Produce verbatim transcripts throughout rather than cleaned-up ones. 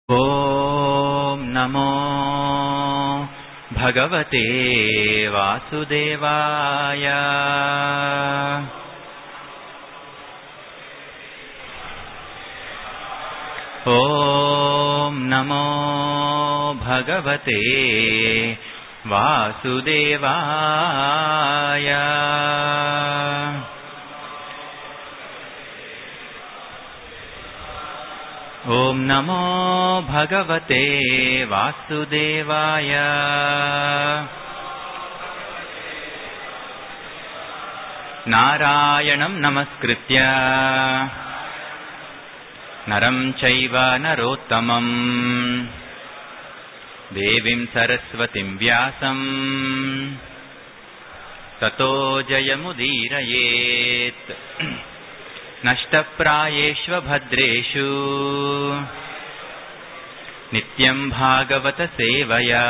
ఓం నమో భగవతే వాసుదేవాయ. ఓం నమో భగవతే వాసుదేవాయ. ఓం నమో భగవతే వాసుదేవాయ. నారాయణం నమస్కృత్య నరం చైవ నరోత్తమం దేవీం సరస్వతిం వ్యాసం తతో జయముదీరయేత్. నష్టప్రాయేష్వ భద్రేషు నిత్యం భాగవత సేవయా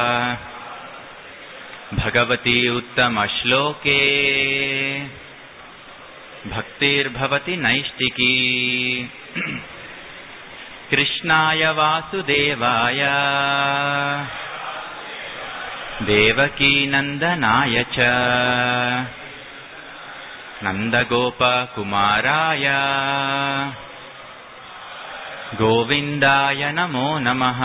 భగవతి ఉత్తమ శ్లోకే భక్తిర్భవతి నైష్టికీ. కృష్ణాయ వాసుదేవాయ దేవకీ నందనాయ చ నందగోపకుమారాయ గోవిందాయ నమో నమః.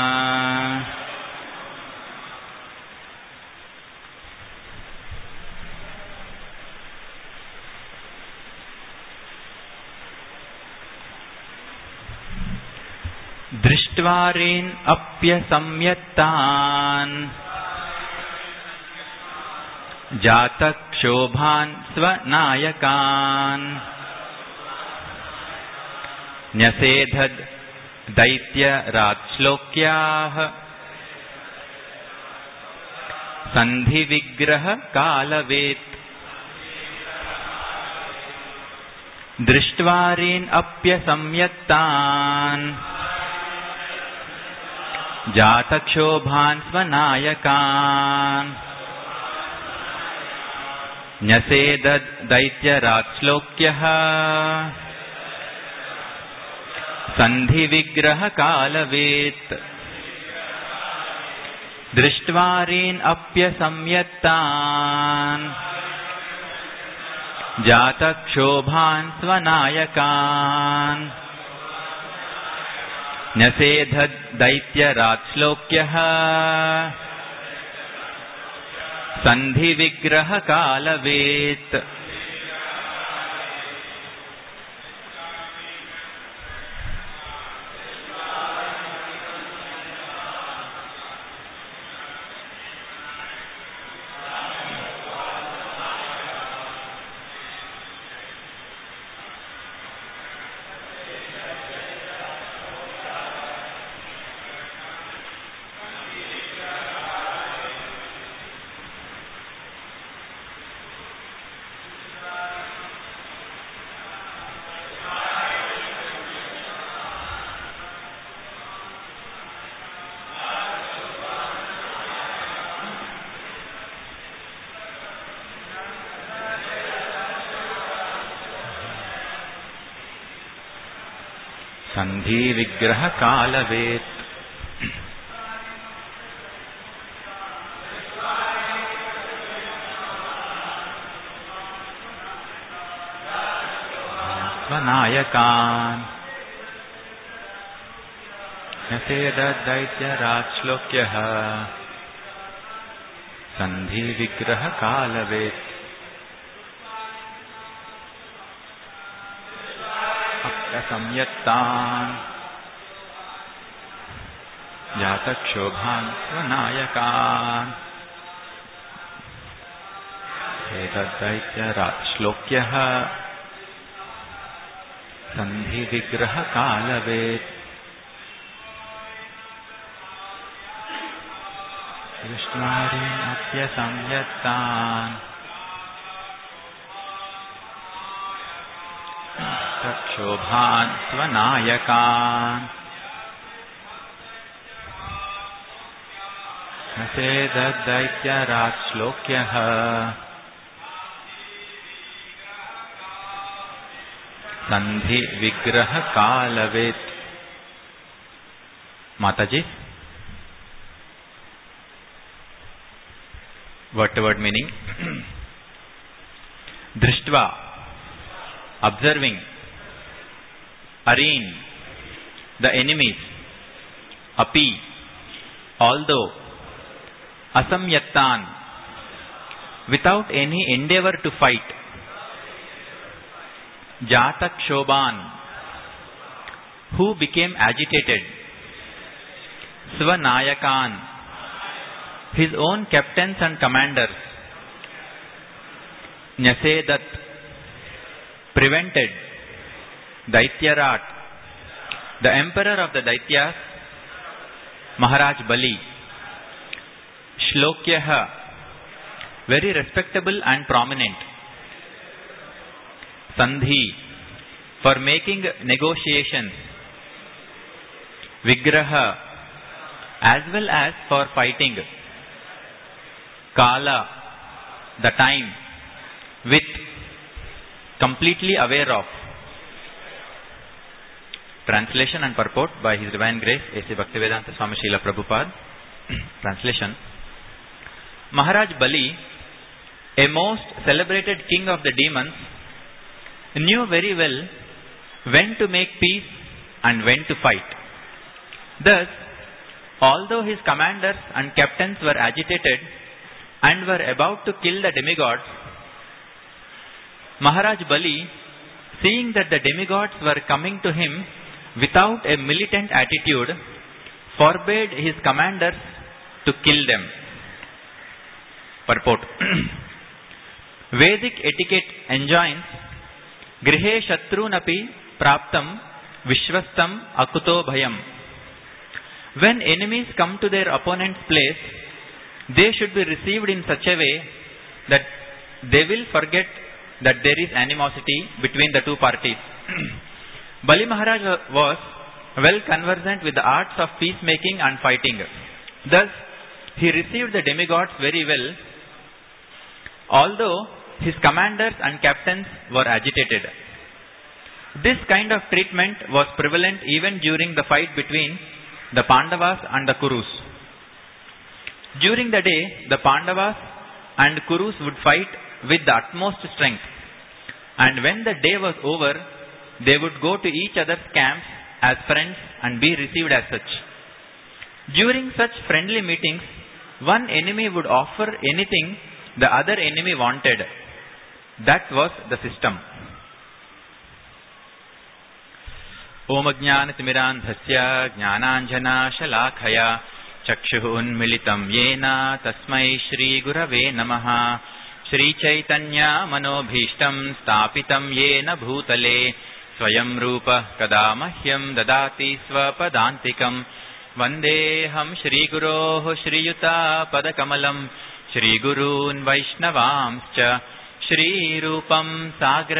దృష్ట్వారేన్ అప్యసంయత్తాన్ జాతక్షోభాన్ స్వనాయకాన్ న్యసేధద్ దైత్యరాజ్శ్లోక్యాః సంధివిగ్రహ కాలవేత్. దృష్ట్వారేన్ అప్యసంయత్తాన్ జాతక్షోభాన్ స్వనాయకాన్ న్యసేధద్ దైత్యరాజ్శ్లోక్యః సంధివిగ్రహ కాలవేత్. దృష్ట్వారేన్ అప్యసంయత్తాన్ జాతక్షోభాన్ స్వనాయకాన్ న్యసేధద్ దైత్యరాజ్శ్లోక్యః సంధివిగ్రహ కాలవేత్. సంధి విగ్రహ కాలవేత్. స్వనాయకాన్ న్యసేధద్ దైత్యరాజ్శ్లోక్యః సంధి విగ్రహ కాలవేత్. సంయత్తాన్ జాతక్షోభాన్ స్వనాయకాన్ ఏతద్దైత్యరాజ్శ్లోక్యః సంధివిగ్రహ కాలవేత్. దృష్ట్వారేన్ అప్యసంయత్తాన్ జాతక్షోభాన్ స్వనాయకాన్ న్యసేధద్ దైత్యరాజ్శ్లోక్యః సంధి విగ్రహ కాలవేత్. Mataji. Word to word meaning. Drishtva, observing. Areen, the enemies. Api, although. Asamyattan, without any endeavor to fight. Jatak Shobhan, who became agitated. Svanayakan, his own captains and commanders. Nyasedat, prevented. Daityarat, the emperor of the Daityas. Maharaj Bali. Shlokyaha, very respectable and prominent. Sandhi, for making negotiations. Vigraha, as well as for fighting. Kala, the time. With, completely aware of. Translation and purport by His Divine Grace A C Bhaktivedanta Swami Srila Prabhupada. Translation. Maharaj Bali, a most celebrated king of the demons, knew very well when to make peace and when to fight. Thus, although his commanders and captains were agitated and were about to kill the demigods, Maharaj Bali, seeing that the demigods were coming to him without a militant attitude, forbade his commanders to kill them. Purport. Vedic etiquette enjoins grihe shatrunapi praptam vishwastam akuto bhayam. When enemies come to their opponent's place, they should be received in such a way that they will forget that there is animosity between the two parties. Bali Maharaj was well conversant with the arts of peacemaking and fighting. Thus, he received the demigods very well, although his commanders and captains were agitated. This kind of treatment was prevalent even during the fight between the Pandavas and the Kurus. During the day, the Pandavas and Kurus would fight with the utmost strength, and when the day was over, they would go to each other's camps as friends and be received as such. During such friendly meetings, one enemy would offer anything the other enemy wanted. That was the system. Om Ajnana Timirandhasya Jnananjana Shalakaya Chakshuh Unmilitam Yena Tasmai Shri Gurave Namaha Shri Chaitanya Manobhishtam Stapitam Yena Bhutale Swayam Rupa Kadamahyam Dadati Swapadantikam Vandeham Shri Guroh Shri Yuta Padakamalam Shri Gurun Vaishnavamscha Shri Rupam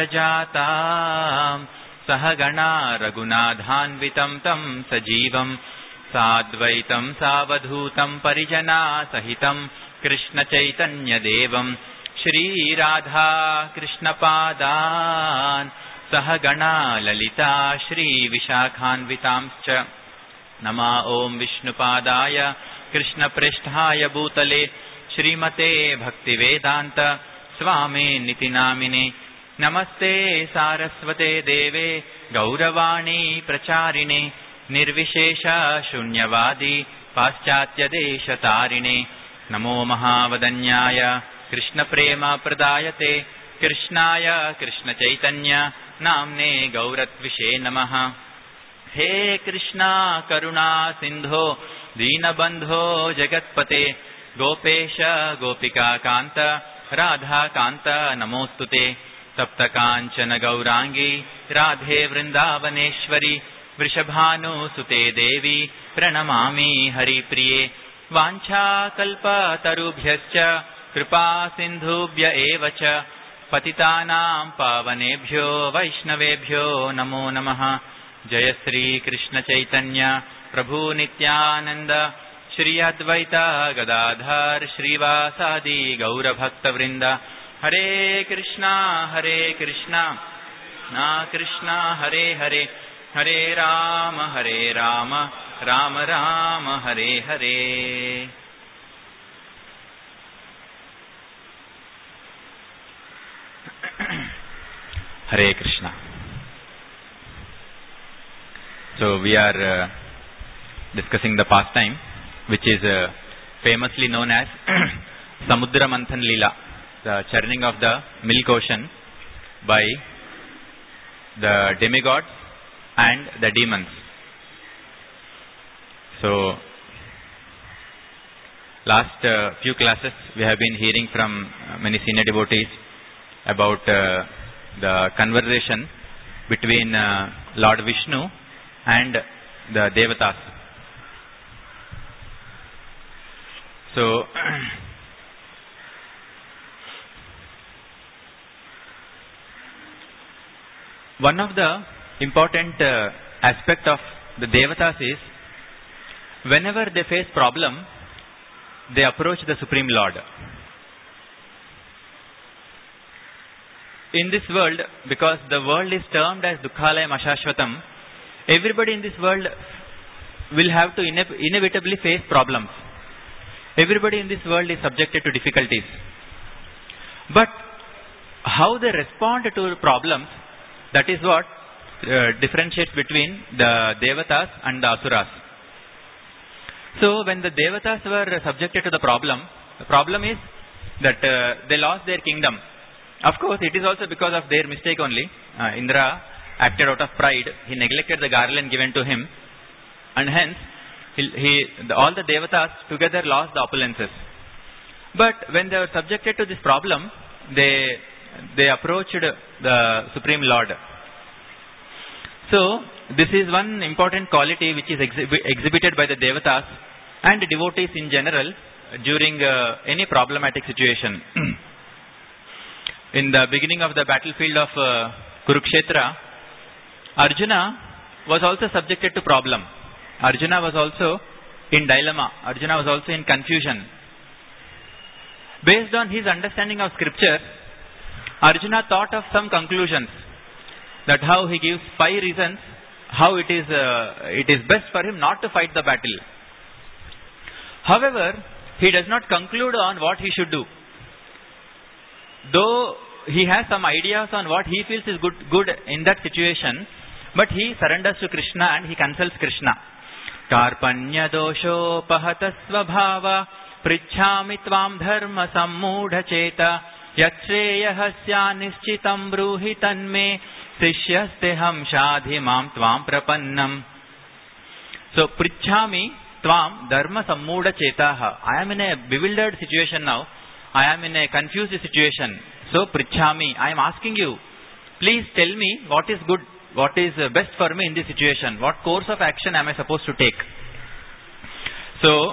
Sagrajatam Sahagana Raghunadhanvitam Tam Sajivam Sadvaitam Savadhutam Parijana Sahitam Krishna Chaitanya Devam Shri Radha Krishna Padan Sahagana Lalita Shri Vishakhanvitamscha Nama Om Vishnupadaya Krishna Prishthaya Bhutale Shrimate Bhaktivedanta Swami Nitinamine Namaste Saraswate Deve Gauravani Pracharine Nirvishesha Shunyavadi Paschatya Desha Tarine Namo Mahavadanyaya Krishna Prema Pradayate Krishnaya Krishna Chaitanya Namne Gauratvishe Namaha He Krishna Karuna Sindho Dinabandho Jagatpate Gopesha Gopika Kanta Radha Kanta Namostute Sapta Kanchana Gaurangi Radhe Vrindavaneshwari Vrishabhanu Sute Devi Pranamami Hari Priye Vancha Kalpa Tarubhyascha Kripa Sindhubhya Evacha Patitanam Pavanebhyo Vaishnavebhyo Namo Namaha Jaya Sri Krishna Chaitanya Prabhu Nityananda Shri Advaita Gadadhar Shrivasadi Gaura Bhakta Vrinda Hare Krishna Hare Krishna Na Krishna Hare Hare Hare Rama Hare Rama Rama Rama Hare Hare. Hare Krishna. So we are uh, discussing the pastime which is uh, famously known as Samudra Manthan Leela, the churning of the milk ocean by the demigods and the demons. So last uh, few classes we have been hearing from uh, many senior devotees about uh, the conversation between uh, Lord Vishnu and the Devatas. So one of the important uh, aspect of the Devatas is whenever they face problem, they approach the Supreme Lord. In this world, because the world is termed as Dukkhalayam Ashashvatam, everybody in this world will have to ine- inevitably face problems. Everybody in this world is subjected to difficulties. But how they respond to problems, that is what uh, differentiates between the Devatas and the Asuras. So when the Devatas were subjected to the problem, the problem is that uh, they lost their kingdom. Of course, it is also because of their mistake only. Uh, Indra acted out of pride. He neglected the garland given to him. And hence, he, he, the, all the Devatas together lost the opulences. But when they were subjected to this problem, they, they approached the Supreme Lord. So, this is one important quality which is exhi- exhibited by the Devatas and devotees in general during uh, any problematic situation. In the beginning of the battlefield of uh, Kurukshetra, Arjuna was also subjected to problem. Arjuna was also in dilemma. Arjuna was also in confusion. Based on his understanding of scripture, Arjuna thought of some conclusions. That how he gives five reasons how it is uh, it is best for him not to fight the battle. However, he does not conclude on what he should do. Though he has some ideas on what he feels is good, good in that situation, but he surrenders to Krishna and he consults Krishna. Karpanya dosho pahata svabhava prichhami tvam dharma sammudha cheta yachreyahasya nischitam bruhi tanme sishyasteham shadhi mam tvam prapannam. So, prichhami tvam dharma sammudha chetaha. I am in a bewildered situation now. I am in a confused situation. So, prichhami, I am asking you, please tell me what is good, what is best for me in this situation. What course of action am I supposed to take? So,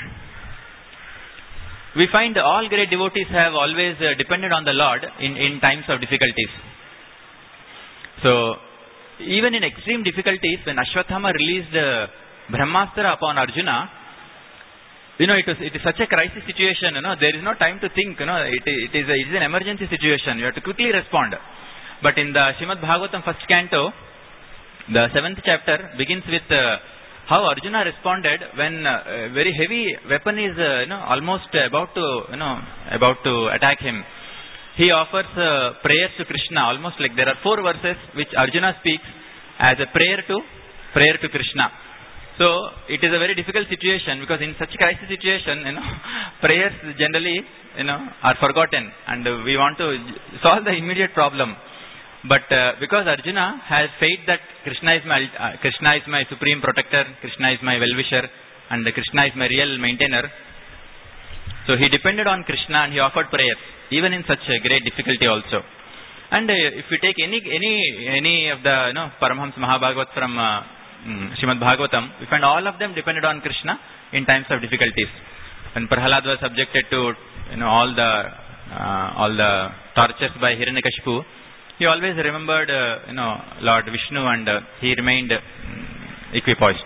we find all great devotees have always depended on the Lord in, in times of difficulties. So, even in extreme difficulties, when Ashwathama released uh, Brahmastra upon Arjuna, you know, it, was, it is such a crisis situation, you know, there is no time to think, you know, it, it, is, a, it is an emergency situation, you have to quickly respond. But in the Srimad Bhagavatam first canto, the seventh chapter begins with uh, how Arjuna responded when uh, a very heavy weapon is, uh, you know, almost about to, you know, about to attack him. He offers uh, prayers to Krishna, almost like there are four verses which Arjuna speaks as a prayer to, prayer to Krishna. So, it is a very difficult situation because in such crisis situation, you know, prayers generally, you know, are forgotten and we want to solve the immediate problem. But uh, because Arjuna has faith that Krishna is my uh, Krishna is my supreme protector, Krishna is my well-wisher, and Krishna is my real maintainer, so he depended on Krishna and he offered prayers, even in such a great difficulty also. And uh, if we take any any any of the, you know, Paramahams Mahabhagavat from uh, Mm, Srimad Bhagavatam, we find all of them depended on Krishna in times of difficulties. When Prahalad was subjected to, you know, all the uh, all the tortures by Hiranyakashipu, he always remembered, uh, you know, Lord Vishnu, and uh, he remained um, equipoised.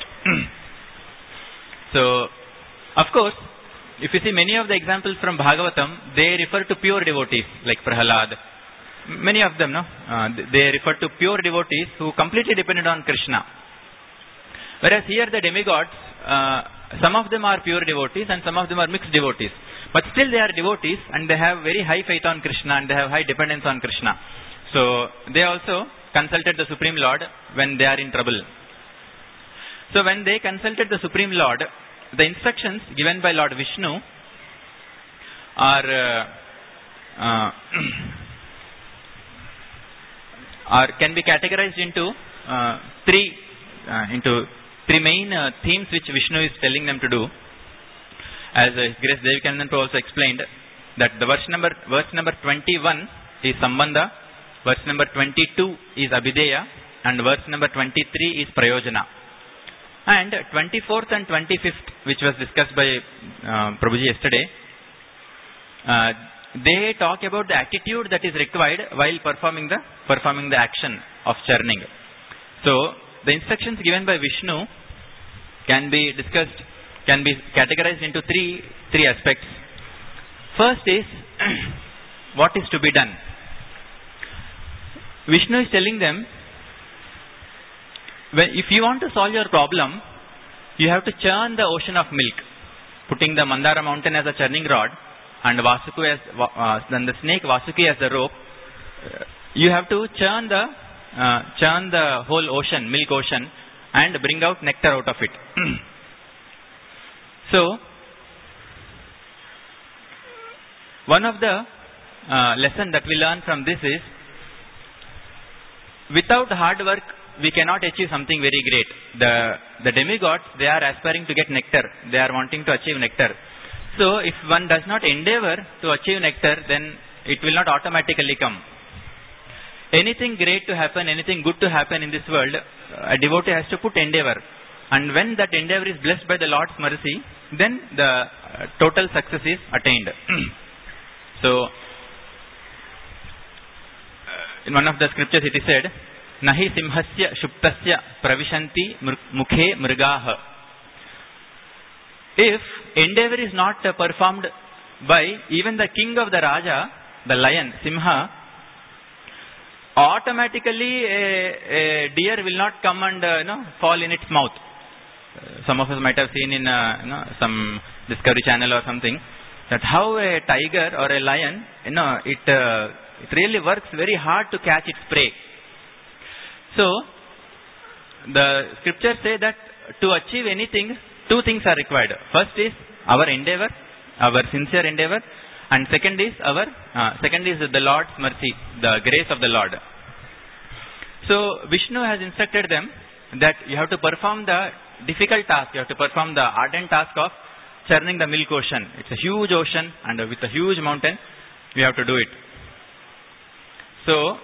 So, of course, if you see many of the examples from Bhagavatam, they refer to pure devotees like Prahalad. Many of them, no, uh, they refer to pure devotees who completely depended on Krishna. Whereas here the demigods, uh, some of them are pure devotees and some of them are mixed devotees. But still they are devotees and they have very high faith on Krishna and they have high dependence on Krishna. So they also consulted the Supreme Lord when they are in trouble. So when they consulted the Supreme Lord, the instructions given by Lord Vishnu are uh, uh, are can be categorized into uh, three uh, into three main uh, themes which Vishnu is telling them to do. As uh, Grace Devikananda also explained, that the verse number verse number twenty-one is Sambandha, verse number twenty-two is Abhideya, and verse number twenty-three is Prayojana. And twenty-fourth and twenty-fifth, which was discussed by uh, Prabhuji yesterday, uh, they talk about the attitude that is required while performing the performing the action of churning. So the instructions given by Vishnu can be discussed, can be categorized into three three aspects. First is what is to be done. Vishnu is telling them, when, if you want to solve your problem, you have to churn the ocean of milk, putting the Mandara mountain as a churning rod and Vasuki as uh, then the snake Vasuki as the rope. You have to churn the uh, churn the whole ocean, milk ocean, and bring out nectar out of it. So, one of the uh, lesson that we learn from this is, without hard work, we cannot achieve something very great. The the demigods, they are aspiring to get nectar. They are wanting to achieve nectar. So, if one does not endeavor to achieve nectar, then it will not automatically come. Anything great to happen, anything good to happen in this world, a devotee has to put endeavor. And when that endeavor is blessed by the Lord's mercy, then the uh, total success is attained. So, uh, in one of the scriptures it is said, Nahi simhasya shuptasya pravishanti mukhe mrigaha. If endeavor is not uh, performed by even the king of the Raja, the lion, Simha, automatically a, a deer will not come and uh, you know, fall in its mouth. Uh, some of us might have seen in uh, you know, some Discovery Channel or something, that how a tiger or a lion, you know, it, uh, it really works very hard to catch its prey. So, the scriptures say that to achieve anything, two things are required. First is our endeavor, our sincere endeavor, and second is our uh, second is the Lord's mercy, the grace of the Lord. So Vishnu has instructed them that you have to perform the difficult task, you have to perform the ardent task of churning the milk ocean. It's a huge ocean and with a huge mountain, we have to do it. So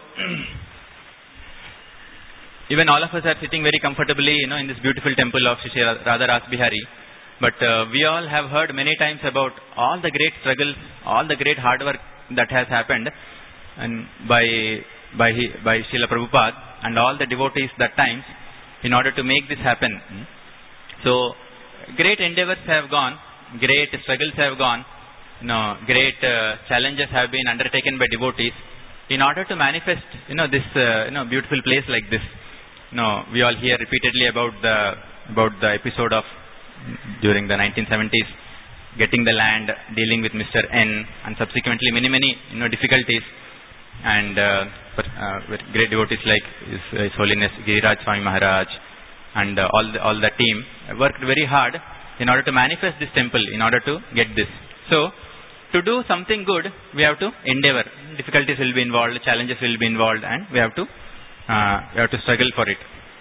even all of us are sitting very comfortably, you know, in this beautiful temple of Shri Radha Ras Bihari. But uh, we all have heard many times about all the great struggles, all the great hard work that has happened, and by by by Srila Prabhupada and all the devotees that times, in order to make this happen. So great endeavors have gone, great struggles have gone, you know, great uh, challenges have been undertaken by devotees in order to manifest, you know, this uh, you know beautiful place like this. No, we all hear repeatedly about the about the episode of during the nineteen seventies, getting the land, dealing with Mister N, and subsequently many many you know difficulties, and uh, uh, with great devotees like His, His Holiness Giriraj Swami Maharaj and uh, all the, all the team worked very hard in order to manifest this temple, in order to get this. So, to do something good, we have to endeavor. Difficulties will be involved, challenges will be involved, and we have to Uh, you have to struggle for it.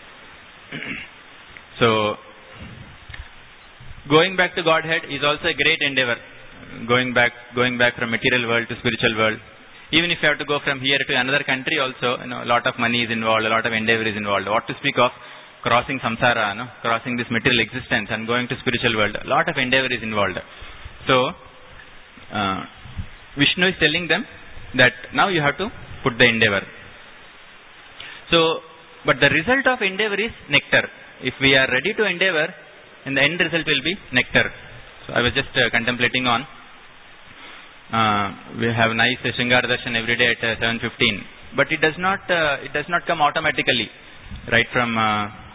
So, going back to Godhead is also a great endeavor. Going back, going back from material world to spiritual world. Even if you have to go from here to another country, also, you know, a lot of money is involved, a lot of endeavor is involved. What to speak of crossing samsara, no? Crossing this material existence and going to spiritual world. A lot of endeavor is involved. So, uh, Vishnu is telling them that now you have to put the endeavor. So, but the result of endeavor is nectar. If we are ready to endeavor, then the end result will be nectar. So, I was just uh, contemplating on. Uh, we have nice uh, Shringara Darshan every day at uh, seven fifteen, but it does not uh, it does not come automatically, right from uh,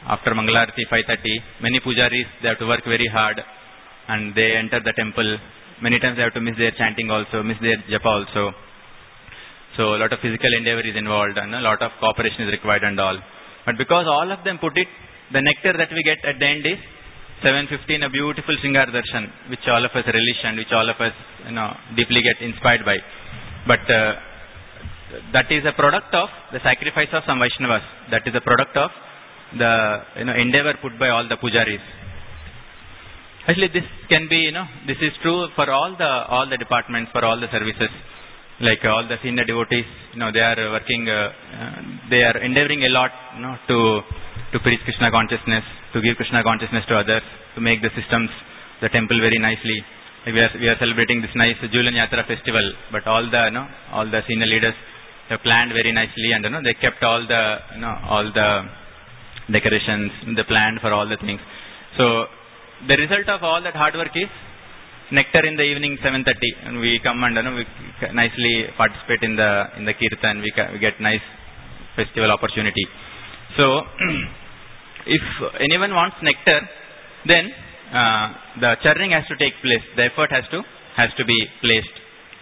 after Mangalarati five thirty, many pujaris, they have to work very hard and they enter the temple. Many times they have to miss their chanting also, miss their japa also. So a lot of physical endeavor is involved and a lot of cooperation is required and all. But because all of them put it, the nectar that we get at the end is seven fifteen, a beautiful Sringar Darshan, which all of us relish and which all of us, you know, deeply get inspired by. But uh, that is a product of the sacrifice of some Vaishnavas. That is a product of the, you know, endeavor put by all the pujaris. Actually, this can be, you know, this is true for all the all the departments, for all the services. Like uh, all the senior devotees, you know, they are working, uh, uh, they are endeavoring a lot, you know, to to preach Krishna consciousness, to give Krishna consciousness to others, to make the systems, the temple very nicely. Like we are we are celebrating this nice Julan Yatra festival, but all the, you know, all the senior leaders have planned very nicely, and, you know, they kept all the, you know, all the decorations, they planned for all the things. So the result of all that hard work is nectar in the evening seven thirty, and we come and, you know, we nicely participate in the in the kirtan. We, we get nice festival opportunity. So if anyone wants nectar, then uh, the churning has to take place. The effort has to has to be placed.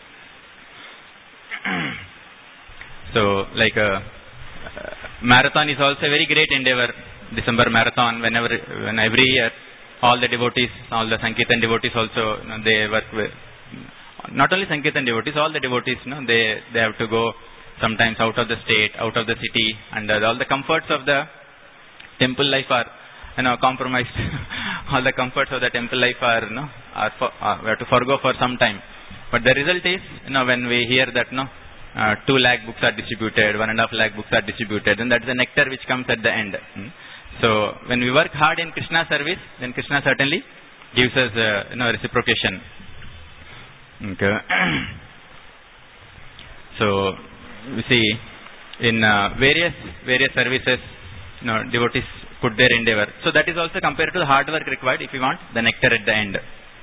So like a, a marathon is also a very great endeavor. December marathon, whenever when every year, all the devotees, all the Sankirtan devotees also, you know, they work with, not only Sankirtan devotees, all the devotees, you know, they, they have to go sometimes out of the state, out of the city, and uh, all the comforts of the temple life are, you know, compromised. All the comforts of the temple life are, you know, are for, uh, we have to forgo for some time. But the result is, you know, when we hear that, you know, uh, two lakh books are distributed, one and a half lakh books are distributed, and that's the nectar which comes at the end. Hmm? So when we work hard in Krishna service, then Krishna certainly gives us, uh, you know, reciprocation. Okay. So we see in uh, various various services, you know, devotees put their endeavor. So that is also compared to the hard work required if you want the nectar at the end.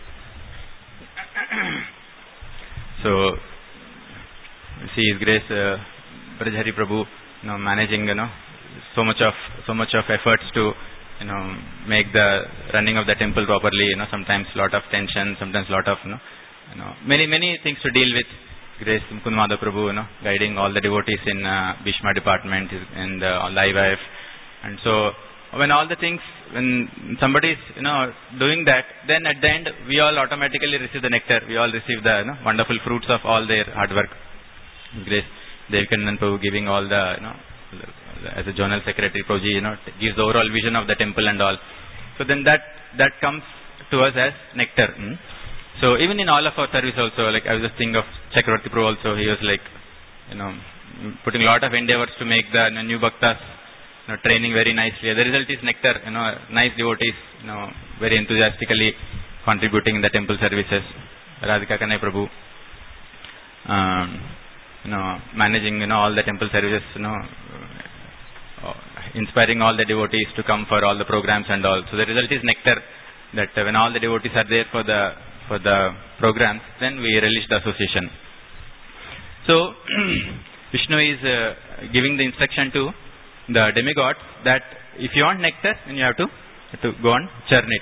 So we see His Grace uh, Brajhari Prabhu, you know, managing, you know, so much of so much of efforts to, you know, make the running of the temple properly. You know, sometimes lot of tension, sometimes lot of, you know, you know many many things to deal with. Grace Mukund Madhav Prabhu, you know, guiding all the devotees in uh, Bhishma department and uh, Live I F. And so when all the things, when somebody is, you know, doing that, then at the end we all automatically receive the nectar. We all receive the, you know, wonderful fruits of all their hard work. Grace Devikandan Prabhu giving all the, you know, as a Journal Secretary, Prabhuji, you know, gives the overall vision of the temple and all. So then that that comes to us as nectar. Hmm? So even in all of our service also, like I was just thinking of Chakravarti Prabhu also, he was like, you know, putting a lot of endeavors to make the, you know, new bhaktas, you know, training very nicely. The result is nectar, you know, nice devotees, you know, very enthusiastically contributing in the temple services. Radhika Kanai Prabhu, um, you know, managing, you know, all the temple services, you know, uh, inspiring all the devotees to come for all the programs and all. So the result is nectar, that uh, when all the devotees are there for the for the programs, then we relish the association. So Vishnu is uh, giving the instruction to the demigods that if you want nectar, then you have to, have to go and churn it.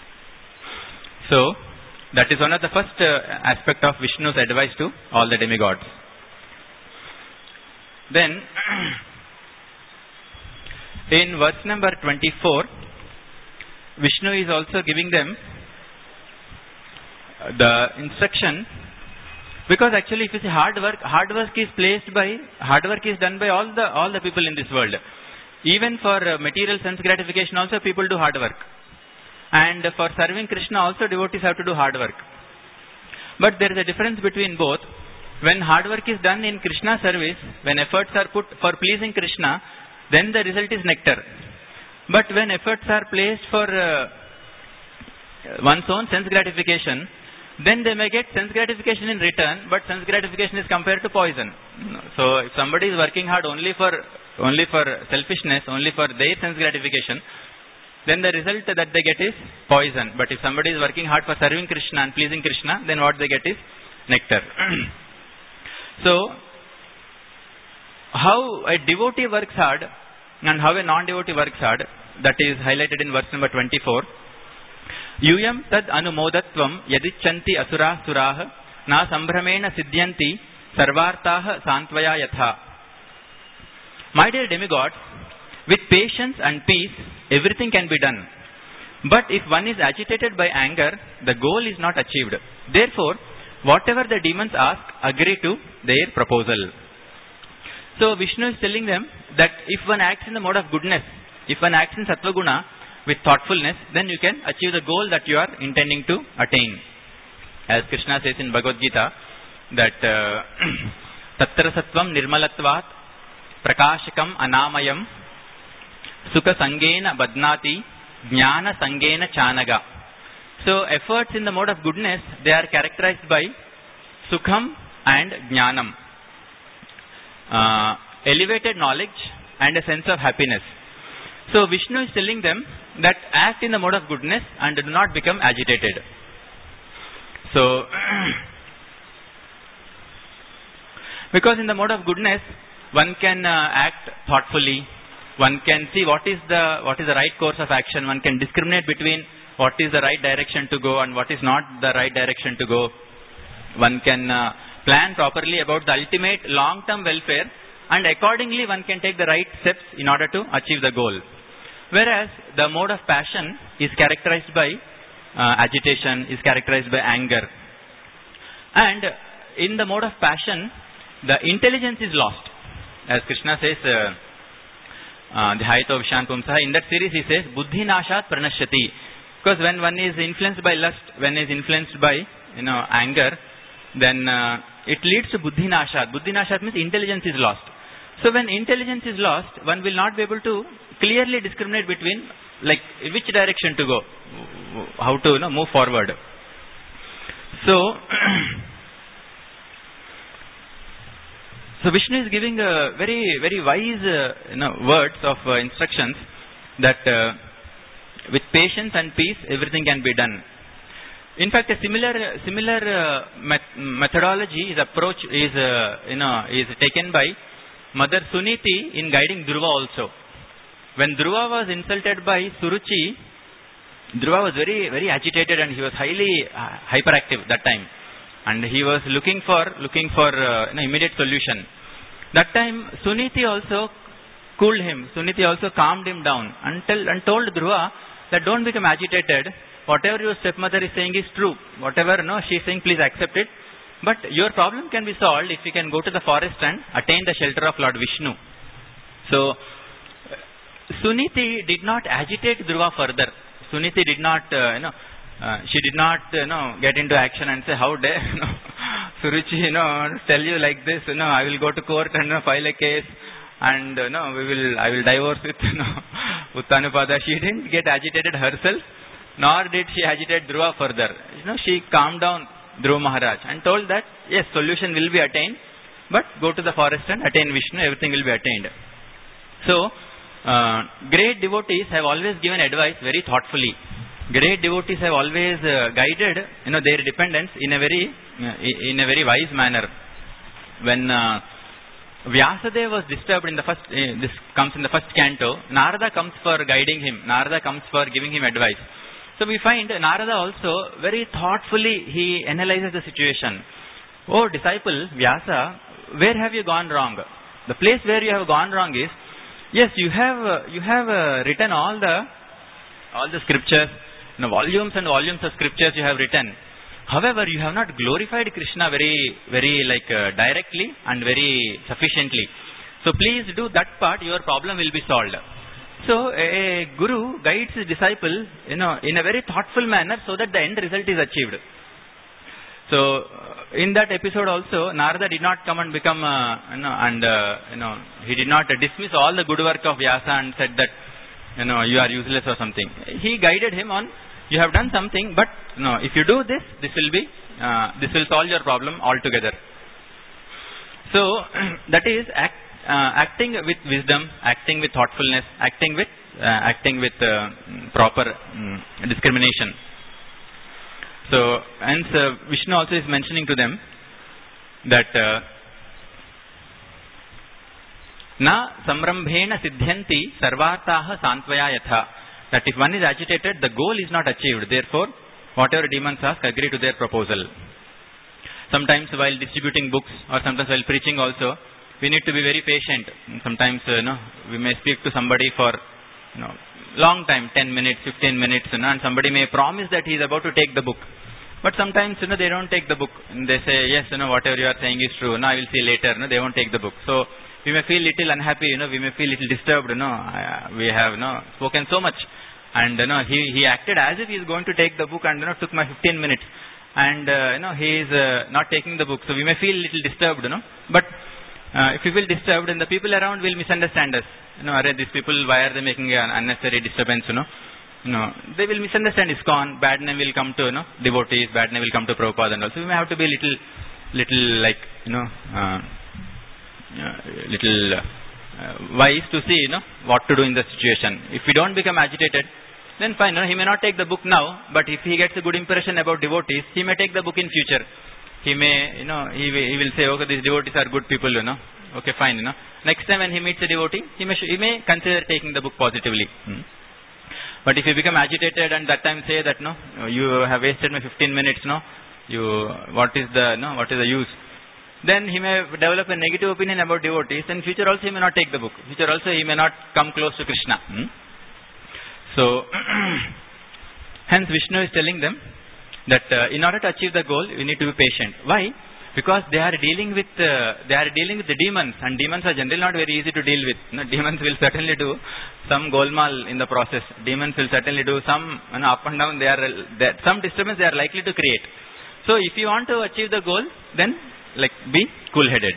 So that is one of the first uh, aspect of Vishnu's advice to all the demigods. Then in verse number twenty-four, Vishnu is also giving them the instruction, because actually if you see hard work, hard work is placed by, hard work is done by all the all the people in this world. Even for uh, material sense gratification also people do hard work. And for serving Krishna also devotees have to do hard work. But there is a difference between both. When hard work is done in Krishna service, when efforts are put for pleasing Krishna, then the result is nectar. But when efforts are placed for uh, one's own sense gratification, then they may get sense gratification in return, but sense gratification is compared to poison. So if somebody is working hard only for only for selfishness, only for their sense gratification, then the result that they get is poison. But if somebody is working hard for serving Krishna and pleasing Krishna, then what they get is nectar. So how a devotee works hard and how a non-devotee works hard, that is highlighted in verse number twenty-four. Yuyam tad anumodatvam yadichanti asura surah na sambhramena siddhyanti sarvartah santvaya yatha. My dear demigods, with patience and peace, everything can be done. But if one is agitated by anger, the goal is not achieved. Therefore, whatever the demons ask, agree to their proposal. So Vishnu is telling them that if one acts in the mode of goodness, if one acts in Sattva Guna with thoughtfulness, then you can achieve the goal that you are intending to attain. As Krishna says in Bhagavad Gita, that Tatra Sattvam Nirmalatvat Prakashakam Anamayam Sukha Sangena Badnati Jnana Sangena Chanaga. So efforts in the mode of goodness, they are characterized by Sukham and Jnanam. Uh, elevated knowledge and a sense of happiness. So Vishnu is telling them that act in the mode of goodness and do not become agitated. So, because in the mode of goodness, one can uh, act thoughtfully. One can see what is the what is the right course of action. One can discriminate between what is the right direction to go and what is not the right direction to go. One can uh, plan properly about the ultimate long-term welfare, and accordingly one can take the right steps in order to achieve the goal. Whereas the mode of passion is characterized by uh, agitation, is characterized by anger. And in the mode of passion, the intelligence is lost. As Krishna says, uh, the Hayito Vishan Pumsaha, in that series he says, Buddhi Nashat Pranashyati. Because when one is influenced by lust, when is influenced by you know anger, then uh, it leads to Buddhi Nashat. Buddhi Nashat means intelligence is lost. So when intelligence is lost, one will not be able to clearly discriminate between like which direction to go, how to you know, move forward. So, so Vishnu is giving a very very wise uh, you know, words of uh, instructions that uh, with patience and peace everything can be done. In fact, a similar similar uh, met- methodology is approach is uh, you know is taken by Mother Suniti in guiding Dhruva also. When Dhruva was insulted by Suruchi, Dhruva was very very agitated and he was highly uh, hyperactive that time, and he was looking for looking for uh, an immediate solution. That time Suniti also cooled him. Suniti also calmed him down and, tell, and told Dhruva that don't become agitated. Whatever your stepmother is saying is true. Whatever no, she is saying, please accept it. But your problem can be solved if you can go to the forest and attain the shelter of Lord Vishnu. So, Suniti did not agitate Dhruva further. Suniti did not, uh, you know, uh, she did not, you know, get into action and say, how dare, you know, Suruchi, you know, tell you like this, you know, I will go to court and you know, file a case, and you know, we will, I will divorce with, you know, Uttanupada. She didn't get agitated herself, nor did she agitate Dhruva further. You know, she calmed down Dhruva Maharaj and told that, yes, solution will be attained, but go to the forest and attain Vishnu, everything will be attained. So, uh, great devotees have always given advice very thoughtfully. Great devotees have always uh, guided, you know, their dependents in a very, uh, in a very wise manner. When uh, Vyasadeva was disturbed in the first, uh, this comes in the first canto, Narada comes for guiding him. Narada comes for giving him advice. So we find Narada also very thoughtfully he analyzes the situation. Oh disciple Vyasa, where have you gone wrong? The place where you have gone wrong is, yes, you have uh, you have uh, written all the all the scriptures, you know, volumes and volumes of scriptures you have written. However, you have not glorified Krishna very very like uh, directly and very sufficiently. So please do that part. Your problem will be solved. So a guru guides his disciple, you know, in a very thoughtful manner so that the end result is achieved. So in that episode also, Narada did not come and become, uh, you know, and uh, you know, he did not dismiss all the good work of Vyasa and said that, you know, you are useless or something. He guided him on, you have done something, but you know, if you do this, this will be, uh, this will solve your problem altogether. So that is act. Uh, acting with wisdom, acting with thoughtfulness, acting with uh, acting with uh, proper um, discrimination. So, hence uh, Vishnu also is mentioning to them that uh, Na samrambhena siddhyanti sarvartaha santvaya yatha. That if one is agitated, the goal is not achieved. Therefore, whatever demons ask, agree to their proposal. Sometimes while distributing books or sometimes while preaching also, we need to be very patient. Sometimes, uh, you know, we may speak to somebody for, you know, long time, ten minutes, fifteen minutes, you know, and somebody may promise that he is about to take the book. But sometimes, you know, they don't take the book. And they say, yes, you know, whatever you are saying is true. No, I will see later. No, they won't take the book. So, we may feel little unhappy, you know, we may feel little disturbed, you know, uh, we have, you know, spoken so much. And, you know, he, he acted as if he is going to take the book and, you know, took my fifteen minutes. And, uh, you know, he is uh, not taking the book. So, we may feel little disturbed, you know. But, uh, if we feel disturbed, then the people around will misunderstand us. You know, are these people, why are they making an unnecessary disturbance, you know. You know, they will misunderstand ISKCON, bad name will come to, you know, devotees, bad name will come to Prabhupada and all. So, we may have to be little, little like, you know, uh, uh, little uh, wise to see, you know, what to do in the situation. If we don't become agitated, then fine, you know, he may not take the book now, but if he gets a good impression about devotees, he may take the book in future. He may, you know, he, he will say, okay, these devotees are good people, you know. Okay, fine, you know. Next time when he meets a devotee, he may, he may consider taking the book positively. Hmm. But if you become agitated and that time say that, no, you have wasted my fifteen minutes, no, you, what is the, no, what is the use? Then he may develop a negative opinion about devotees, and future also he may not take the book. Future also he may not come close to Krishna. Hmm? So, hence Vishnu is telling them that uh, in order to achieve the goal, you need to be patient. Why? Because they are dealing with uh, they are dealing with the demons, and demons are generally not very easy to deal with. You know, demons will certainly do some golmal in the process. Demons will certainly do some, you know, up and down. They are, they are some disturbance they are likely to create. So if you want to achieve the goal, then like be cool-headed.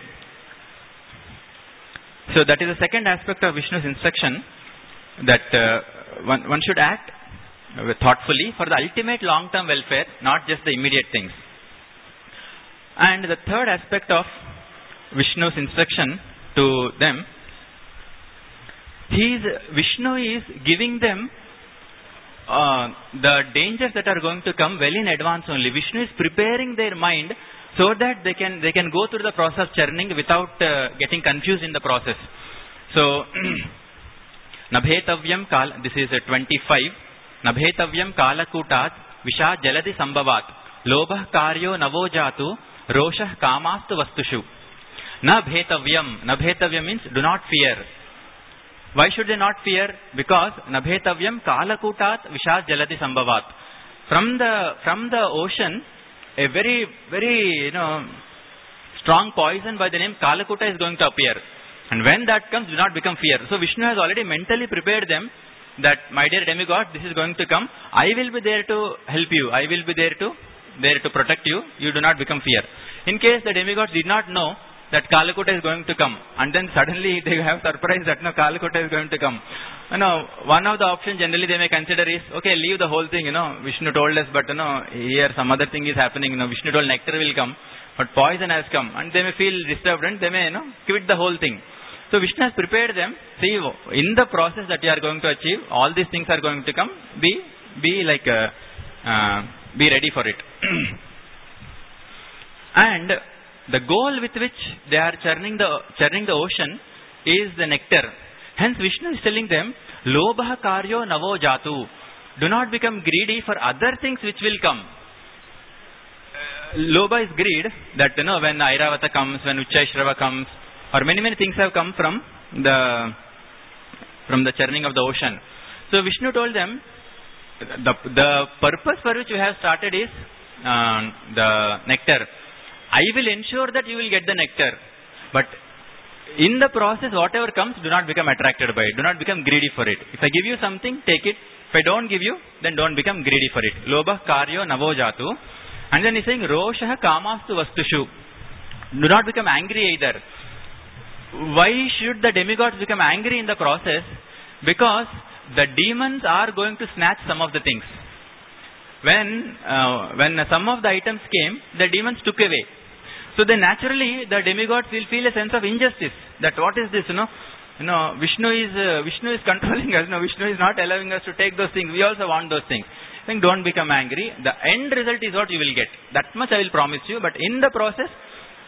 So that is the second aspect of Vishnu's instruction, that uh, one one should act thoughtfully for the ultimate long-term welfare, not just the immediate things. And the third aspect of Vishnu's instruction to them, he is, Vishnu is giving them uh, the dangers that are going to come well in advance only. Vishnu is preparing their mind so that they can they can go through the process of churning without uh, getting confused in the process. So, Nabhetavyam kal, this is twenty-five. Nabhetavyam kalakutat visha jaladi sambhavat lobah karyo navo jatu roshah kamastu vastushu. Nabhetavyam. Nabhetavyam means do not fear. Why should they not fear? Because Nabhetavyam kalakutat visha jaladi sambhavat. From the from the ocean, a very, very, you know, strong poison by the name Kalakuta is going to appear. And when that comes, do not become fear. So Vishnu has already mentally prepared them that, my dear demigod, this is going to come. I will be there to help you. I will be there to there to protect you. You do not become fear. In case the demigods did not know that Kalakuta is going to come, and then suddenly they have surprise that no, Kalakuta is going to come. You know, one of the options generally they may consider is, okay, leave the whole thing, you know, Vishnu told us, but you know, here some other thing is happening, you know, Vishnu told nectar will come, but poison has come, and they may feel disturbed and they may, you know, quit the whole thing. So Vishnu has prepared them, see, in the process that you are going to achieve, all these things are going to come, be, be like, uh, uh, be ready for it. And the goal with which they are churning the, churning the ocean is the nectar. Hence Vishnu is telling them, Lobha karyo navo jatu. Do not become greedy for other things which will come. Uh, Lobha is greed, that, you know, when Airavata comes, when Uchchaishrava comes, or many, many things have come from the, from the churning of the ocean. So Vishnu told them, the, the purpose for which you have started is uh, the nectar. I will ensure that you will get the nectar. But in the process, whatever comes, do not become attracted by it. Do not become greedy for it. If I give you something, take it. If I don't give you, then don't become greedy for it. Lobha karyo navo jatu. And then he's saying, Roshah kamastu vastushu. Do not become angry either. Why should the demigods become angry in the process? Because the demons are going to snatch some of the things. When, uh, when some of the items came, the demons took away. So then naturally the demigods will feel a sense of injustice. That what is this, you know? You know, Vishnu is uh, Vishnu is controlling us. No, Vishnu is not allowing us to take those things. We also want those things. I think don't become angry. The end result is what you will get. That much I will promise you. But in the process,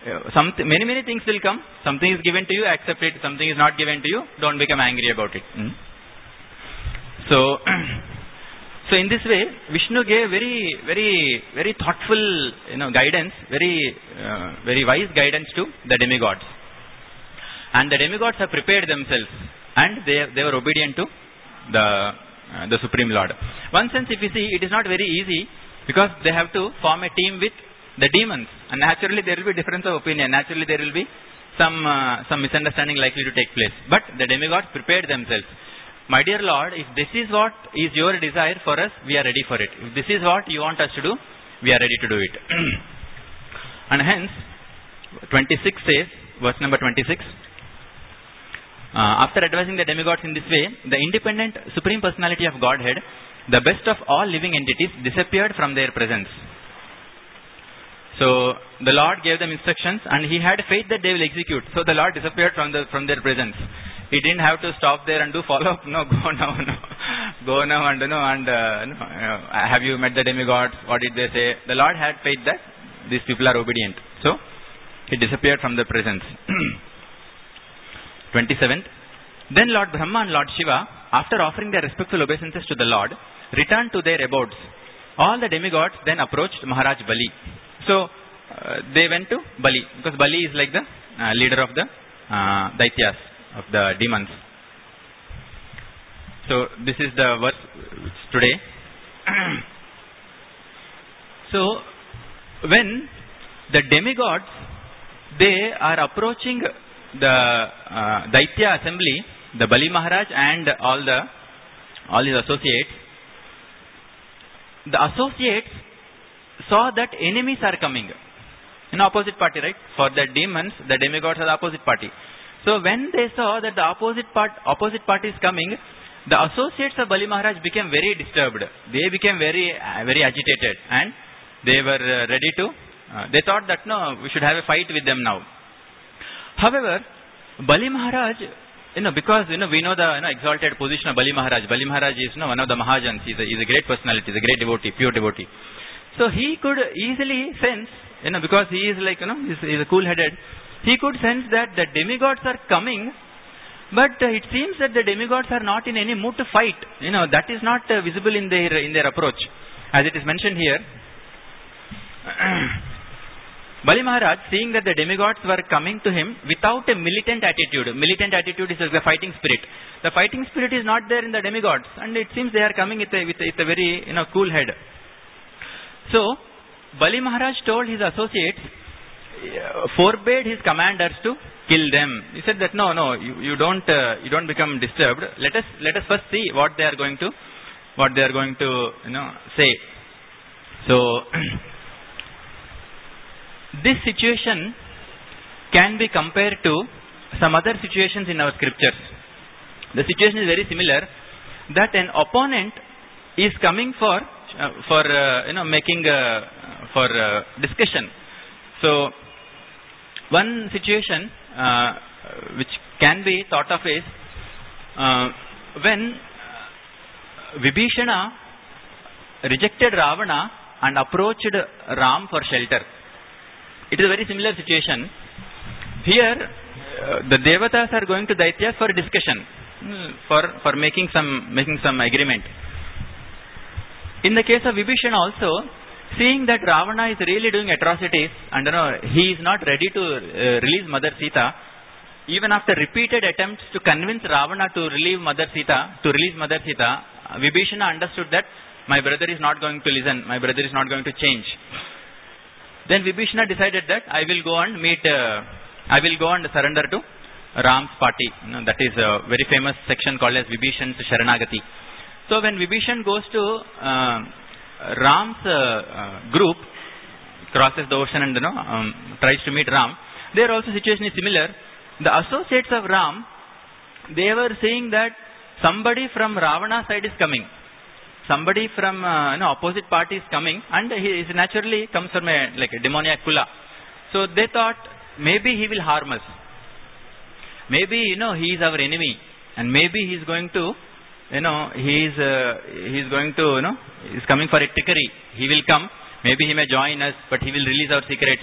uh, something, many, many things will come. Something is given to you, accept it. Something is not given to you, don't become angry about it. Hmm? So, so in this way, Vishnu gave very, very, very thoughtful, you know, guidance, very, uh, very wise guidance to the demigods. And the demigods have prepared themselves, and they, they were obedient to the, uh, the Supreme Lord. One sense, if you see, it is not very easy, because they have to form a team with the demons, and naturally there will be difference of opinion. Naturally there will be some uh, some misunderstanding likely to take place. But the demigods prepared themselves. My dear Lord, if this is what is your desire for us, we are ready for it. If this is what you want us to do, we are ready to do it. And hence, twenty-six says, verse number twenty-six, uh, after advising the demigods in this way, the independent Supreme Personality of Godhead, the best of all living entities, disappeared from their presence. So the Lord gave them instructions, and he had faith that they will execute. So the Lord disappeared from the from their presence. He didn't have to stop there and do follow up. No, go now, no, go now, and no, and uh, no, uh, have you met the demigods? What did they say? The Lord had faith that these people are obedient. So he disappeared from their presence. twenty-seventh. Then Lord Brahma and Lord Shiva, after offering their respectful obeisances to the Lord, returned to their abodes. All the demigods then approached Maharaj Bali. So, uh, they went to Bali, because Bali is like the uh, leader of the uh, Daityas, of the demons. So, this is the verse today. So, when the demigods, they are approaching the uh, Daitya assembly, the Bali Maharaj and all the all his associates, the associates saw that enemies are coming in opposite party, right? For the demons, the demigods are the opposite party. So when they saw that the opposite part opposite party is coming, the associates of Bali Maharaj became very disturbed. They became very uh, very agitated, and they were uh, ready to. Uh, they thought that no, we should have a fight with them now. However, Bali Maharaj, you know, because you know we know the you know, exalted position of Bali Maharaj. Bali Maharaj is you know, one of the Mahajans. He's a, he's a great personality. He's a great devotee, pure devotee. So he could easily sense, you know, because he is like, you know, he's, he's a cool-headed, he could sense that the demigods are coming, but uh, it seems that the demigods are not in any mood to fight. You know, that is not uh, visible in their in their approach, as it is mentioned here. Bali Maharaj, seeing that the demigods were coming to him without a militant attitude. Militant attitude is the fighting spirit. The fighting spirit is not there in the demigods, and it seems they are coming with a, with a, with a very, you know, cool head. So, Bali Maharaj told his associates, uh, forbade his commanders to kill them. He said that no, no, you, you don't, uh, you don't become disturbed. Let us, let us first see what they are going to, what they are going to, you know, say. So, this situation can be compared to some other situations in our scriptures. The situation is very similar. That an opponent is coming for Uh, for uh, you know making uh, for uh, discussion. So one situation uh, which can be thought of is uh, when Vibhishana rejected Ravana and approached Ram for shelter. It is a very similar situation. Here uh, the Devatas are going to Daityas for discussion, for for making some making some agreement. In the case of Vibhishana also, seeing that Ravana is really doing atrocities, and you know, he is not ready to uh, release Mother Sita, even after repeated attempts to convince Ravana to relieve Mother Sita, to release Mother Sita, Vibhishana understood that my brother is not going to listen, my brother is not going to change. Then Vibhishana decided that I will go and meet, uh, I will go and surrender to Ram's party. You know, that is a very famous section called as Vibhishan's Sharanagati. So when Vibhishan goes to uh, Ram's uh, uh, group, crosses the ocean and you know um, tries to meet Ram, there also situation is similar. The associates of Ram, they were saying that somebody from Ravana's side is coming, somebody from uh, you know opposite party is coming, and he is naturally comes from a like a demoniac kula. So they thought maybe he will harm us, maybe you know he is our enemy, and maybe he is going to. You know, he is uh, he is going to, you know, he is coming for a trickery. He will come, maybe he may join us, but he will release our secrets.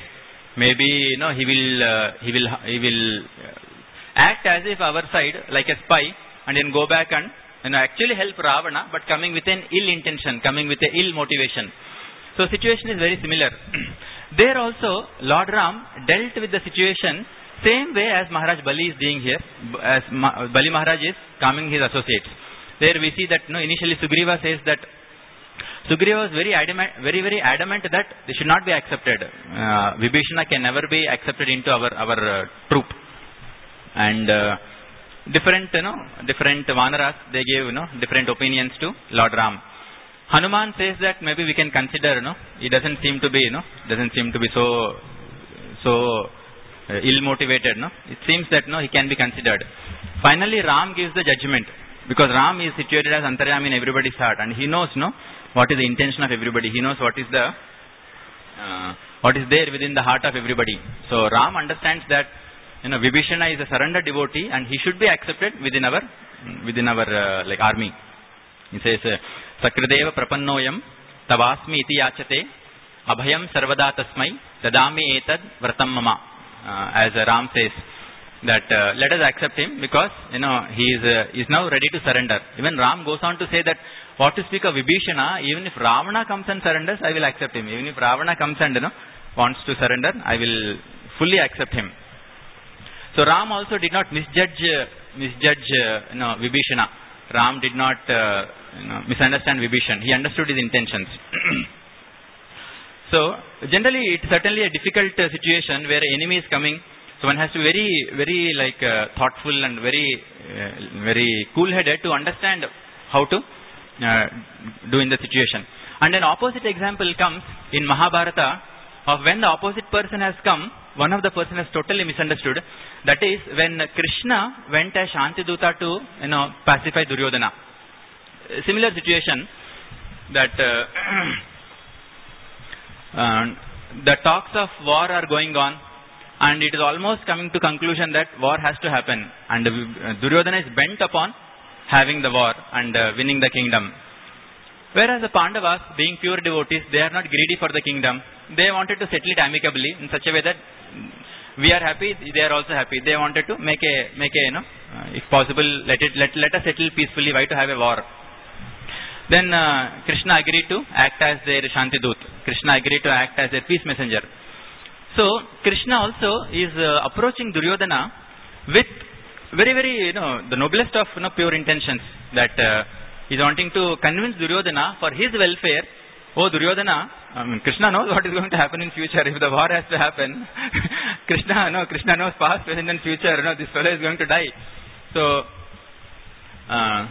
Maybe, you know, he will, uh, he will, he will act as if our side, like a spy, and then go back and, you know, actually help Ravana, but coming with an ill intention, coming with an ill motivation. So situation is very similar. There also, Lord Ram dealt with the situation same way as Maharaj Bali is doing here, as Ma- Bali Maharaj is calming his associates. There we see that, you know, initially Sugriva says that, Sugriva was very adamant, very, very adamant that they should not be accepted. Uh, Vibhishana can never be accepted into our, our uh, troop. And uh, different, you know, different Vanaras, they gave, you know, different opinions to Lord Ram. Hanuman says that maybe we can consider, you know, he doesn't seem to be, you know, doesn't seem to be so, so uh, ill-motivated, no. It seems that, no, he can be considered. Finally, Ram gives the judgment, because Ram is situated as Antaryami in everybody's heart, and he knows, no, what is the intention of everybody. He knows what is the, uh, what is there within the heart of everybody. So Ram understands that, you know, Vibhishana is a surrender devotee, and he should be accepted within our, within our uh, like army. He says, Sakrideva prapannoyam tavasmi iti yachate abhayam sarvada tasmai dadami etad vratam mama. Uh, as uh, Ram says, that uh, let us accept him, because, you know, he is, uh, is now ready to surrender. Even Ram goes on to say that, what to speak of Vibhishana, even if Ravana comes and surrenders, I will accept him. Even if Ravana comes and, you know, wants to surrender, I will fully accept him. So Ram also did not misjudge, uh, misjudge, uh, you know, Vibhishana. Ram did not, uh, you know, misunderstand Vibhishan. He understood his intentions. So generally, it's certainly a difficult uh, situation where an enemy is coming. So one has to be very, very like uh, thoughtful and very, uh, very cool-headed to understand how to uh, do in the situation. And an opposite example comes in Mahabharata of when the opposite person has come, one of the person has totally misunderstood. That is when Krishna went as Shantiduta to, you know, pacify Duryodhana. Similar situation that uh, uh, the talks of war are going on, and it is almost coming to conclusion that war has to happen, and uh, Duryodhana is bent upon having the war and uh, winning the kingdom. Whereas the Pandavas, being pure devotees, they are not greedy for the kingdom. They wanted to settle it amicably in such a way that we are happy, they are also happy. They wanted to make a, make a, you know, uh, if possible, let it, let, let us settle peacefully. Why to have a war? Then uh, Krishna agreed to act as their Shantidut. Krishna agreed to act as their peace messenger. So Krishna also is uh, approaching Duryodhana with very, very, you know, the noblest of, you know, pure intentions, that uh, he is wanting to convince Duryodhana for his welfare. Oh, Duryodhana, I mean, Krishna knows what is going to happen in future. If the war has to happen, Krishna, no, Krishna knows past, present, and future. You know, this fellow is going to die. So, uh,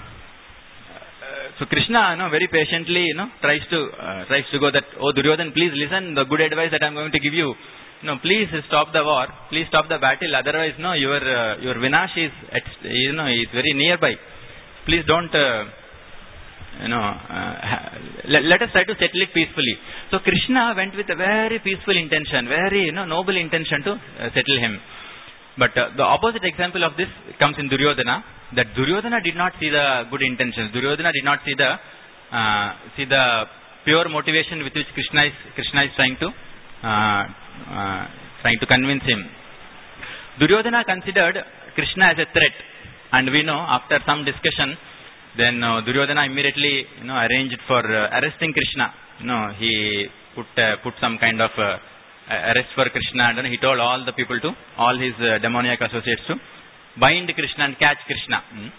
so Krishna, you know, very patiently, you know, tries to uh, tries to go that, oh, Duryodhana, please listen the good advice that I am going to give you. No, please stop the war. Please stop the battle. Otherwise, no, your uh, your vinash is, at, you know, is very nearby. Please don't. Uh, You know, uh, let, let us try to settle it peacefully. So Krishna went with a very peaceful intention, very, you know, noble intention to uh, settle him. But uh, the opposite example of this comes in Duryodhana. That Duryodhana did not see the good intentions. Duryodhana did not see the uh, see the pure motivation with which Krishna is Krishna is trying to uh, uh, trying to convince him. Duryodhana considered Krishna as a threat, and we know after some discussion, then uh, Duryodhana immediately, you know, arranged for uh, arresting Krishna. You know, he put uh, put some kind of uh, arrest for Krishna, and then he told all the people to, all his uh, demoniac associates to bind Krishna and catch Krishna. Hmm.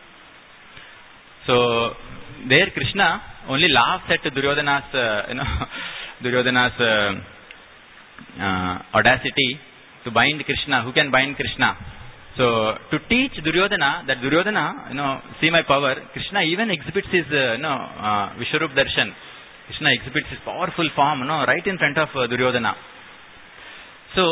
So there Krishna only laughs at Duryodhana's, uh, you know, Duryodhana's uh, uh, audacity to bind Krishna. Who can bind Krishna? So, to teach Duryodhana that Duryodhana, you know, see my power, Krishna even exhibits his, uh, you know, uh, Vishwarup Darshan. Krishna exhibits his powerful form, you know, right in front of uh, Duryodhana. So,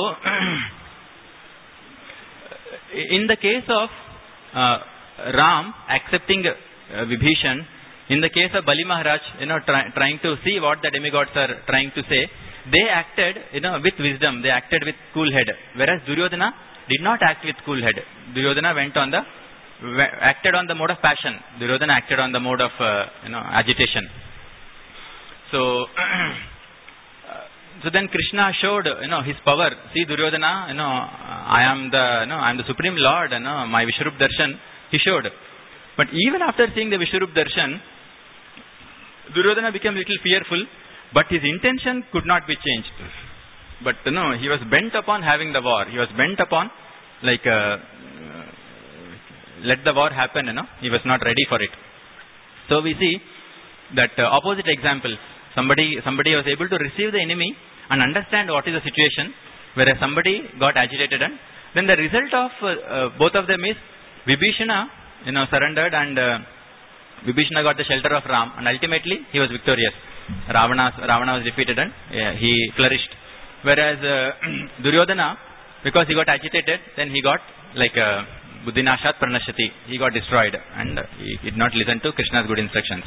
in the case of uh, Ram accepting uh, Vibhishan, in the case of Bali Maharaj, you know, try, trying to see what the demigods are trying to say, they acted, you know, with wisdom, they acted with cool head. Whereas Duryodhana did not act with cool head. Duryodhana went on the, acted on the mode of passion. Duryodhana acted on the mode of, uh, you know, agitation. So, so then Krishna showed, you know, his power. See Duryodhana, you know, I am the, you know, I am the Supreme Lord, you know, my Vishwarup Darshan, he showed. But even after seeing the Vishwarup Darshan, Duryodhana became a little fearful, but his intention could not be changed. But, you know, he was bent upon having the war. He was bent upon, like, uh, let the war happen, you know. He was not ready for it. So we see that uh, opposite example. Somebody, somebody was able to receive the enemy and understand what is the situation, whereas somebody got agitated, and then the result of uh, uh, both of them is Vibhishana, you know, surrendered, and uh, Vibhishana got the shelter of Ram, and ultimately he was victorious. Ravana, Ravana was defeated, and uh, he flourished. Whereas uh, Duryodhana, because he got agitated, then he got like uh, Buddhinashat Pranashati. He got destroyed, and he did not listen to Krishna's good instructions.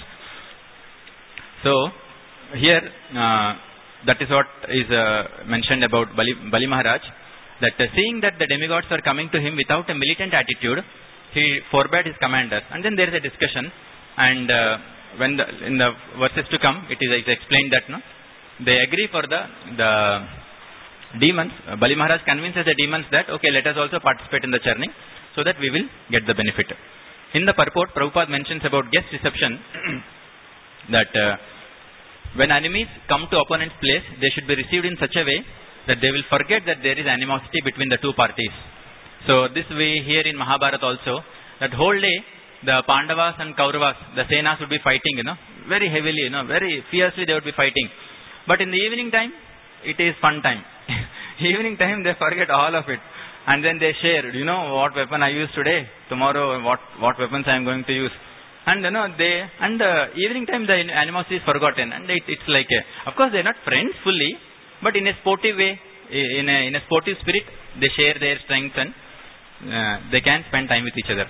So here, uh, that is what is uh, mentioned about Bali, Bali Maharaj, that uh, seeing that the demigods were coming to him without a militant attitude, he forbade his commanders. And then there is a discussion, and uh, when the, in the verses to come, it is, it is explained that no, they agree for the the demons. Uh, Bali Maharaj convinces the demons that, okay, let us also participate in the churning, so that we will get the benefit. In the purport, Prabhupada mentions about guest reception, that uh, when enemies come to opponent's place, they should be received in such a way that they will forget that there is animosity between the two parties. So this we hear in Mahabharata also, that whole day the Pandavas and Kauravas, the Senas would be fighting, you know, very heavily, you know, very fiercely they would be fighting. But in the evening time, it is fun time. Evening time they forget all of it. And then they share, you know, what weapon I used today, tomorrow what, what weapons I am going to use. And you know, they, and uh, evening time the animosity is forgotten, and it, it's like, a, of course they are not friends fully, but in a sportive way, in a, in a sportive spirit, they share their strengths, and uh, they can spend time with each other.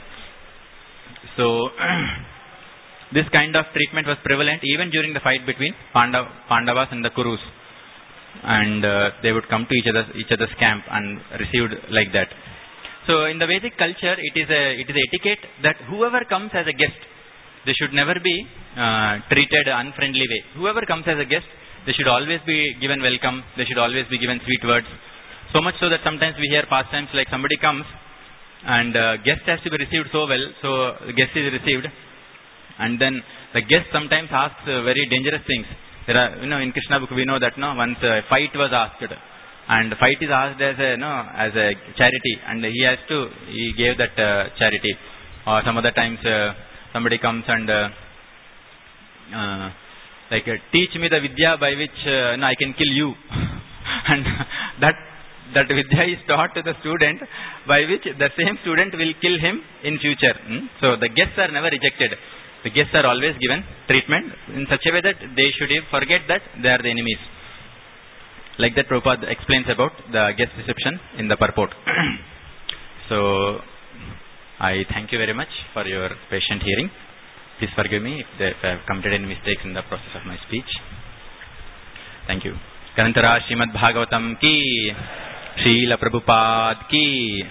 So, this kind of treatment was prevalent even during the fight between Pandav, Pandavas and the Kurus. And uh, they would come to each other's, each other's camp and received like that. So in the Vedic culture, it is a it is a etiquette that whoever comes as a guest, they should never be uh, treated unfriendly way. Whoever comes as a guest, they should always be given welcome. They should always be given sweet words. So much so that sometimes we hear pastimes like somebody comes and uh, guest has to be received so well. So the guest is received, and then the guest sometimes asks uh, very dangerous things. There are, you know, in Krishna book we know that no once a fight was asked, and the fight is asked as a no as a charity, and he has to he gave that uh, charity. Or some other times. Uh, Somebody comes and uh, uh, like uh, teach me the vidya by which uh, no, I can kill you, and that that vidya is taught to the student by which the same student will kill him in future. Hmm? So the guests are never rejected. The guests are always given treatment in such a way that they should forget that they are the enemies. Like that Prabhupada explains about the guest reception in the purport. So I thank you very much for your patient hearing. Please forgive me if, if I have committed any mistakes in the process of my speech. Thank you. Kanantara Srimad Bhagavatam ki, Srila Prabhupada ki.